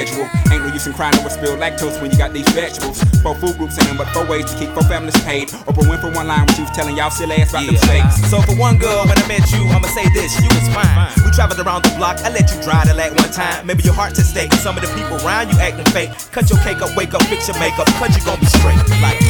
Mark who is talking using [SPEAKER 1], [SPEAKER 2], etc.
[SPEAKER 1] schedule. Ain't no use in crying over spilled lactose when you got these vegetables. 4 food groups in them, but 4 ways to keep 4 families paid. Oprah went for one line when she was telling y'all silly ass about them steaks.
[SPEAKER 2] So for one girl, when I met you, I'ma say this, you was fine. We traveled around the block, I let you dry the lag one time. Maybe your heart's at stake, some of the people around you acting fake. Cut your cake up, wake up, fix your makeup, cause you gon' be straight. Like